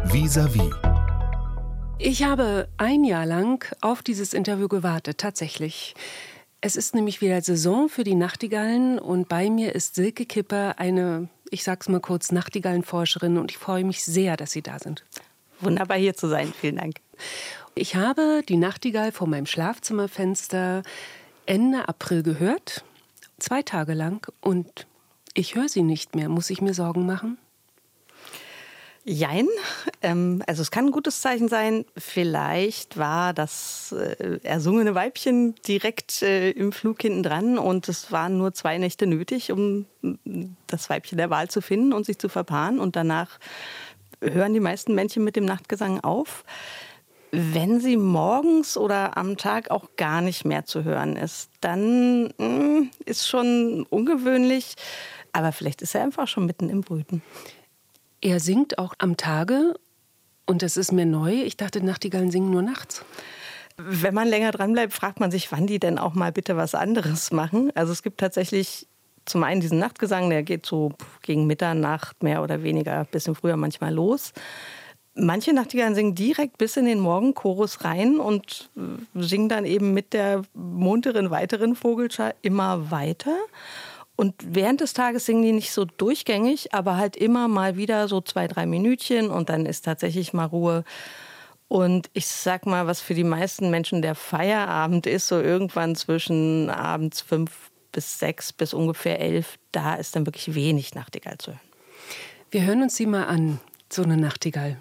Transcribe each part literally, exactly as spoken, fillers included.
Vis-à-vis. Ich habe ein Jahr lang auf dieses Interview gewartet, tatsächlich. Es ist nämlich wieder Saison für die Nachtigallen und bei mir ist Silke Kipper, eine, ich sag's mal kurz, Nachtigallenforscherin, und ich freue mich sehr, dass Sie da sind. Wunderbar, hier zu sein. Vielen Dank. Ich habe die Nachtigall vor meinem Schlafzimmerfenster Ende April gehört, zwei Tage lang, und ich höre sie nicht mehr. Muss ich mir Sorgen machen? Jein. Ähm, also es kann ein gutes Zeichen sein. Vielleicht war das äh, ersungene Weibchen direkt äh, im Flug hinten dran und es waren nur zwei Nächte nötig, um das Weibchen der Wahl zu finden und sich zu verpaaren. Und danach hören die meisten Männchen mit dem Nachtgesang auf. Wenn sie morgens oder am Tag auch gar nicht mehr zu hören ist, dann mh, ist schon ungewöhnlich. Aber vielleicht ist er einfach schon mitten im Brüten. Er singt auch am Tage und das ist mir neu. Ich dachte, Nachtigallen singen nur nachts. Wenn man länger dranbleibt, fragt man sich, wann die denn auch mal bitte was anderes machen. Also es gibt tatsächlich zum einen diesen Nachtgesang, der geht so gegen Mitternacht mehr oder weniger, ein bisschen früher manchmal los. Manche Nachtigallen singen direkt bis in den Morgenchorus rein und singen dann eben mit der munteren, weiteren Vogelschar immer weiter. Und während des Tages singen die nicht so durchgängig, aber halt immer mal wieder so zwei, drei Minütchen und dann ist tatsächlich mal Ruhe. Und ich sag mal, was für die meisten Menschen der Feierabend ist, so irgendwann zwischen abends fünf bis sechs bis ungefähr elf, da ist dann wirklich wenig Nachtigall zu hören. Wir hören uns sie mal an, so eine Nachtigall.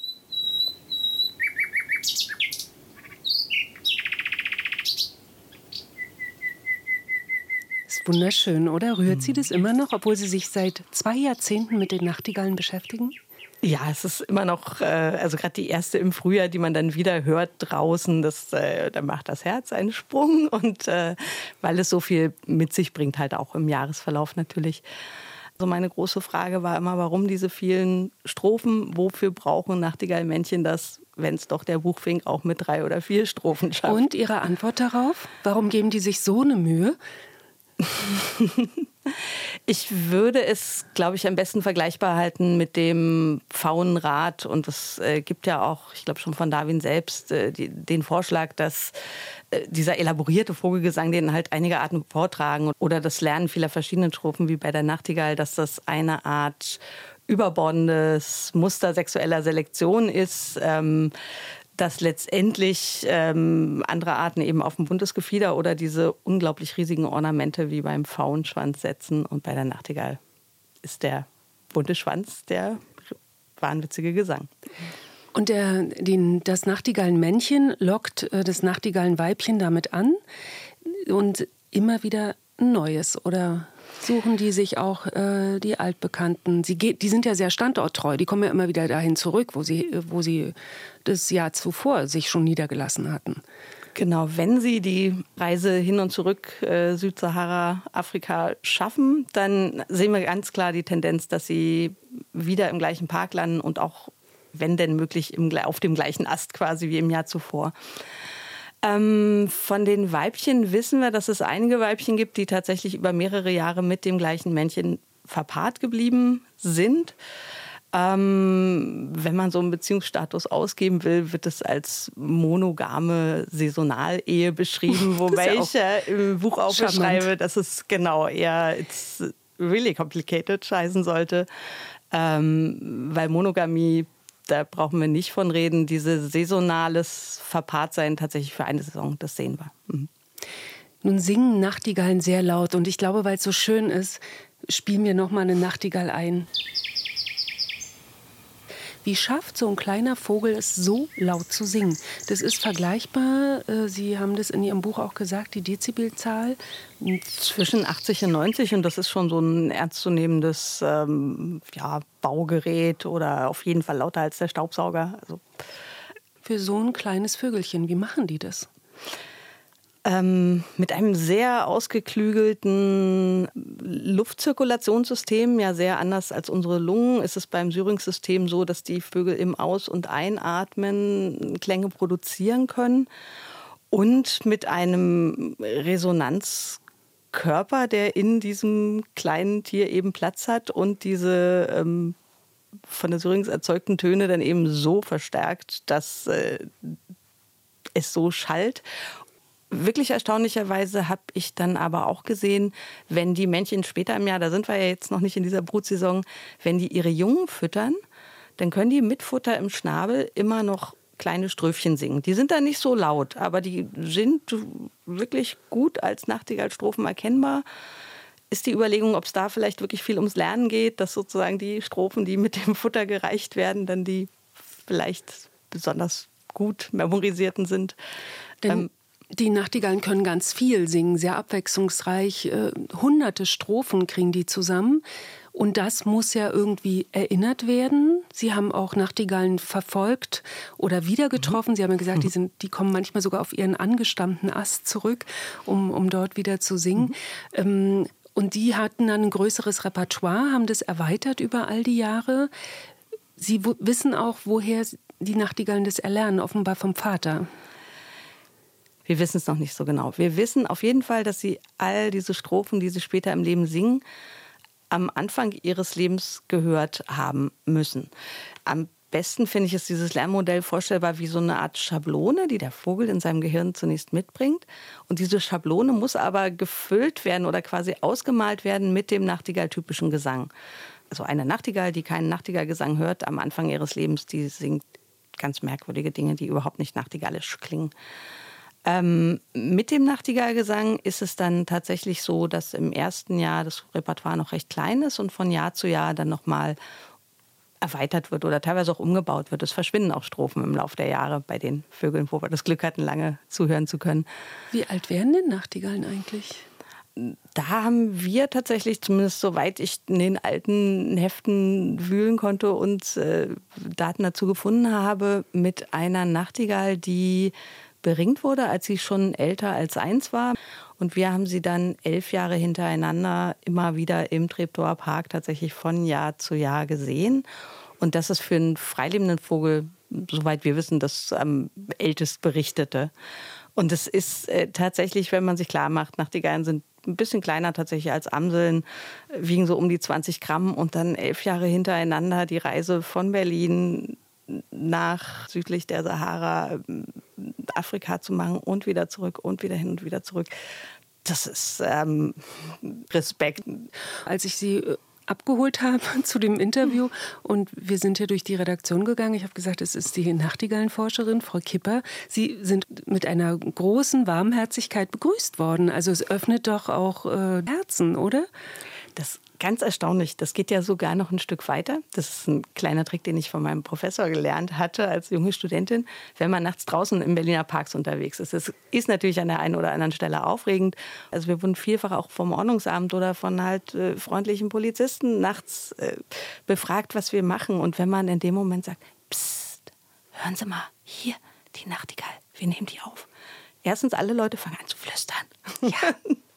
Wunderschön, oder? Rührt Sie das immer noch, obwohl Sie sich seit zwei Jahrzehnten mit den Nachtigallen beschäftigen? Ja, es ist immer noch, also gerade die erste im Frühjahr, die man dann wieder hört draußen, das, da macht das Herz einen Sprung. Und weil es so viel mit sich bringt, halt auch im Jahresverlauf natürlich. Also meine große Frage war immer, warum diese vielen Strophen? Wofür brauchen Nachtigallmännchen das, wenn es doch der Buchfink auch mit drei oder vier Strophen schafft? Und Ihre Antwort darauf? Warum geben die sich so eine Mühe? Ich würde es, glaube ich, am besten vergleichbar halten mit dem Pfauenrad. Und es äh, gibt ja auch, ich glaube schon von Darwin selbst, äh, die, den Vorschlag, dass äh, dieser elaborierte Vogelgesang, den halt einige Arten vortragen, oder das Lernen vieler verschiedenen Strophen wie bei der Nachtigall, dass das eine Art überbordendes Muster sexueller Selektion ist, ähm, dass letztendlich ähm, andere Arten eben auf ein buntes Gefieder oder diese unglaublich riesigen Ornamente wie beim Pfauenschwanz setzen. Und bei der Nachtigall ist der bunte Schwanz der wahnwitzige Gesang. Und der, den, das Nachtigallenmännchen lockt äh, das Nachtigallenweibchen damit an und immer wieder ein neues, oder suchen die sich auch äh, die Altbekannten? Sie geht, die sind ja sehr standorttreu, die kommen ja immer wieder dahin zurück, wo sie, wo sie das Jahr zuvor sich schon niedergelassen hatten. Genau, wenn sie die Reise hin und zurück äh, Südsahara, Afrika schaffen, dann sehen wir ganz klar die Tendenz, dass sie wieder im gleichen Park landen und auch, wenn denn möglich, im, auf dem gleichen Ast quasi wie im Jahr zuvor. Ähm, von den Weibchen wissen wir, dass es einige Weibchen gibt, die tatsächlich über mehrere Jahre mit dem gleichen Männchen verpaart geblieben sind. Ähm, wenn man so einen Beziehungsstatus ausgeben will, wird es als monogame Saisonalehe beschrieben, wobei ja ich ja im Buch auch beschreibe, dass es genau eher it's really complicated heißen sollte, ähm, weil Monogamie, da brauchen wir nicht von reden. Diese saisonales Verpaartsein tatsächlich für eine Saison, das sehen wir. Mhm. Nun singen Nachtigallen sehr laut und ich glaube, weil es so schön ist, spielen wir noch mal eine Nachtigall ein. Wie schafft so ein kleiner Vogel es, so laut zu singen? Das ist vergleichbar, äh, Sie haben das in Ihrem Buch auch gesagt, die Dezibelzahl. Zwischen achtzig und neunzig, und das ist schon so ein ernstzunehmendes ähm, ja, Baugerät oder auf jeden Fall lauter als der Staubsauger. Also für so ein kleines Vögelchen, wie machen die das? Ähm, mit einem sehr ausgeklügelten Luftzirkulationssystem, ja sehr anders als unsere Lungen, ist es beim Syrinx-System so, dass die Vögel im Aus- und Einatmen Klänge produzieren können und mit einem Resonanzkörper, der in diesem kleinen Tier eben Platz hat und diese ähm, von der Syrinx erzeugten Töne dann eben so verstärkt, dass äh, es so schallt. Wirklich erstaunlicherweise habe ich dann aber auch gesehen, wenn die Männchen später im Jahr, da sind wir ja jetzt noch nicht in dieser Brutsaison, wenn die ihre Jungen füttern, dann können die mit Futter im Schnabel immer noch kleine Ströfchen singen. Die sind dann nicht so laut, aber die sind wirklich gut als Nachtigallstrophen erkennbar. Ist die Überlegung, ob es da vielleicht wirklich viel ums Lernen geht, dass sozusagen die Strophen, die mit dem Futter gereicht werden, dann die vielleicht besonders gut memorisierten sind. Denn ähm, die Nachtigallen können ganz viel singen, sehr abwechslungsreich. Äh, hunderte Strophen kriegen die zusammen. Und das muss ja irgendwie erinnert werden. Sie haben auch Nachtigallen verfolgt oder wieder getroffen. Sie haben ja gesagt, die, sind, die kommen manchmal sogar auf ihren angestammten Ast zurück, um, um dort wieder zu singen. Mhm. Ähm, und die hatten dann ein größeres Repertoire, haben das erweitert über all die Jahre. Sie w- wissen auch, woher die Nachtigallen das erlernen, offenbar vom Vater. Wir wissen es noch nicht so genau. Wir wissen auf jeden Fall, dass sie all diese Strophen, die sie später im Leben singen, am Anfang ihres Lebens gehört haben müssen. Am besten finde ich es dieses Lernmodell vorstellbar wie so eine Art Schablone, die der Vogel in seinem Gehirn zunächst mitbringt. Und diese Schablone muss aber gefüllt werden oder quasi ausgemalt werden mit dem nachtigalltypischen Gesang. Also eine Nachtigall, die keinen Nachtigallgesang hört am Anfang ihres Lebens, die singt ganz merkwürdige Dinge, die überhaupt nicht nachtigallisch klingen. Ähm, mit dem Nachtigallgesang ist es dann tatsächlich so, dass im ersten Jahr das Repertoire noch recht klein ist und von Jahr zu Jahr dann nochmal erweitert wird oder teilweise auch umgebaut wird. Es verschwinden auch Strophen im Laufe der Jahre bei den Vögeln, wo wir das Glück hatten, lange zuhören zu können. Wie alt werden denn Nachtigallen eigentlich? Da haben wir tatsächlich, zumindest soweit ich in den alten Heften wühlen konnte und äh, Daten dazu gefunden habe, mit einer Nachtigall, die beringt wurde, als sie schon älter als eins war. Und wir haben sie dann elf Jahre hintereinander immer wieder im Treptower Park tatsächlich von Jahr zu Jahr gesehen. Und das ist für einen freilebenden Vogel, soweit wir wissen, das am ältest berichtete. Und es ist äh, tatsächlich, wenn man sich klar macht, Nachtigallen sind ein bisschen kleiner tatsächlich als Amseln, wiegen so um die zwanzig Gramm und dann elf Jahre hintereinander die Reise von Berlin nach südlich der Sahara, Afrika zu machen und wieder zurück und wieder hin und wieder zurück. Das ist ähm, Respekt. Als ich Sie abgeholt habe zu dem Interview und wir sind hier durch die Redaktion gegangen. Ich habe gesagt, es ist die Nachtigallenforscherin, Frau Kipper. Sie sind mit einer großen Warmherzigkeit begrüßt worden. Also es öffnet doch auch äh, Herzen, oder? Das ganz erstaunlich. Das geht ja sogar noch ein Stück weiter. Das ist ein kleiner Trick, den ich von meinem Professor gelernt hatte als junge Studentin. Wenn man nachts draußen in Berliner Parks unterwegs ist, das ist natürlich an der einen oder anderen Stelle aufregend. Also wir wurden vielfach auch vom Ordnungsamt oder von halt äh, freundlichen Polizisten nachts äh, befragt, was wir machen. Und wenn man in dem Moment sagt, Psst, hören Sie mal, hier, die Nachtigall, wir nehmen die auf. Erstens, alle Leute fangen an zu flüstern. Ja.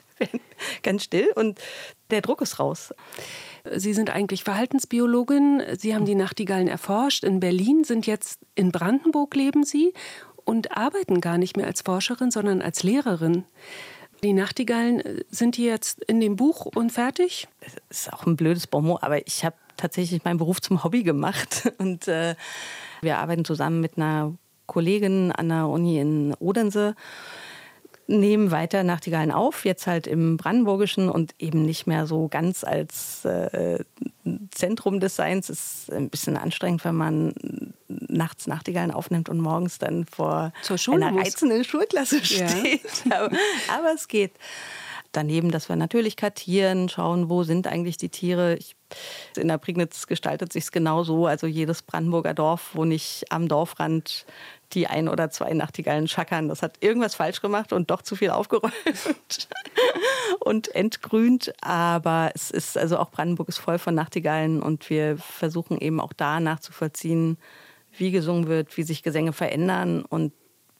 Ganz still und der Druck ist raus. Sie sind eigentlich Verhaltensbiologin. Sie haben die Nachtigallen erforscht. In Berlin, sind jetzt in Brandenburg leben Sie und arbeiten gar nicht mehr als Forscherin, sondern als Lehrerin. Die Nachtigallen, sind die jetzt in dem Buch und fertig? Das ist auch ein blödes Bonmot, aber ich habe tatsächlich meinen Beruf zum Hobby gemacht. Und äh, wir arbeiten zusammen mit einer Kollegin an der Uni in Odense, nehmen weiter Nachtigallen auf, jetzt halt im Brandenburgischen und eben nicht mehr so ganz als äh, Zentrum des Seins. Es ist ein bisschen anstrengend, wenn man nachts Nachtigallen aufnimmt und morgens dann vor einer reizenden Schulklasse steht. Ja. aber, aber es geht. Daneben, dass wir natürlich kartieren, schauen, wo sind eigentlich die Tiere. Ich, in der Prignitz gestaltet sich es genau so. Also jedes Brandenburger Dorf, wo nicht am Dorfrand die ein oder zwei Nachtigallen schackern. Das hat irgendwas falsch gemacht und doch zu viel aufgeräumt und entgrünt. Aber es ist, also auch Brandenburg ist voll von Nachtigallen und wir versuchen eben auch da nachzuvollziehen, wie gesungen wird, wie sich Gesänge verändern und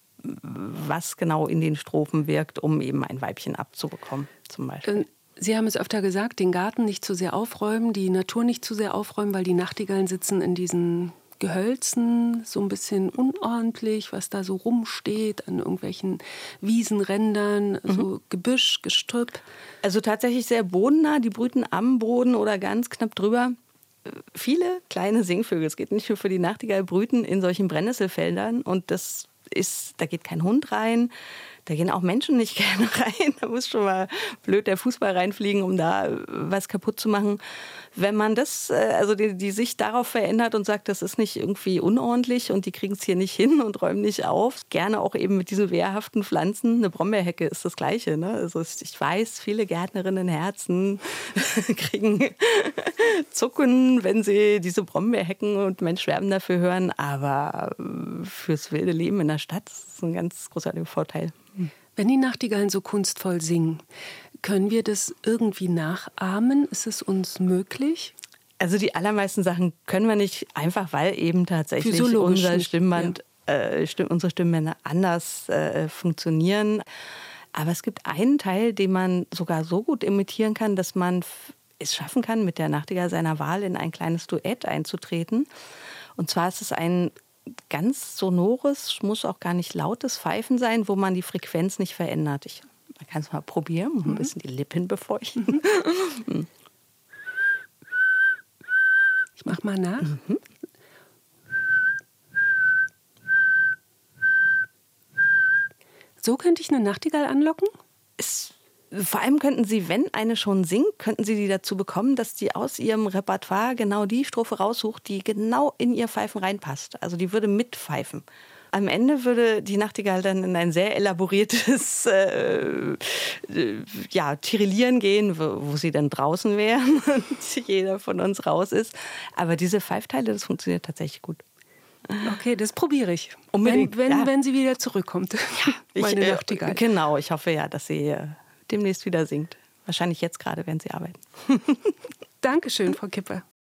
was genau in den Strophen wirkt, um eben ein Weibchen abzubekommen, zum Beispiel. Sie haben es öfter gesagt, den Garten nicht zu sehr aufräumen, die Natur nicht zu sehr aufräumen, weil die Nachtigallen sitzen in diesen Gehölzen, so ein bisschen unordentlich, was da so rumsteht, an irgendwelchen Wiesenrändern, mhm. so Gebüsch, Gestrüpp. Also tatsächlich sehr bodennah, die brüten am Boden oder ganz knapp drüber. viele kleine Singvögel, es geht nicht nur für die Nachtigall, brüten in solchen Brennnesselfeldern und das ist, da geht kein Hund rein, da gehen auch Menschen nicht gerne rein. Da muss schon mal blöd der Fußball reinfliegen, um da was kaputt zu machen. Wenn man das, also die, die Sicht darauf verändert und sagt, das ist nicht irgendwie unordentlich und die kriegen es hier nicht hin und räumen nicht auf, gerne auch eben mit diesen wehrhaften Pflanzen. Eine Brombeerhecke ist das Gleiche. Ne? Also ich weiß, viele Gärtnerinnenherzen kriegen Zucken, wenn sie diese Brombeerhecken und Mensch schwärmen dafür hören. Aber fürs wilde Leben in der Stadt ist das ein ganz großartiger Vorteil. Wenn die Nachtigallen so kunstvoll singen, können wir das irgendwie nachahmen? Ist es uns möglich? Also die allermeisten Sachen können wir nicht, einfach weil eben tatsächlich unser Stimmband, ja. äh, Stimm, unsere Stimmbänder anders äh, funktionieren. Aber es gibt einen Teil, den man sogar so gut imitieren kann, dass man es schaffen kann, mit der Nachtigall seiner Wahl in ein kleines Duett einzutreten. Und zwar ist es ein ganz sonores, muss auch gar nicht lautes Pfeifen sein, wo man die Frequenz nicht verändert. Ich man kann es mal probieren, ein bisschen die Lippen befeuchten. Mhm. Ich mach mal nach. Mhm. So könnte ich eine Nachtigall anlocken? Es, vor allem könnten Sie, wenn eine schon singt, könnten Sie die dazu bekommen, dass die aus ihrem Repertoire genau die Strophe raussucht, die genau in ihr Pfeifen reinpasst. Also die würde mitpfeifen. Am Ende würde die Nachtigall dann in ein sehr elaboriertes äh, ja, Tirillieren gehen, wo, wo sie dann draußen wären und jeder von uns raus ist. Aber diese Pfeifteile, das funktioniert tatsächlich gut. Okay, das probiere ich. Unbedingt. Wenn, wenn, ja. wenn sie wieder zurückkommt, ja, meine ich, Nachtigall. Äh, genau, ich hoffe ja, dass sie äh, demnächst wieder singt. Wahrscheinlich jetzt gerade, während sie arbeiten. Dankeschön, Frau Kipper.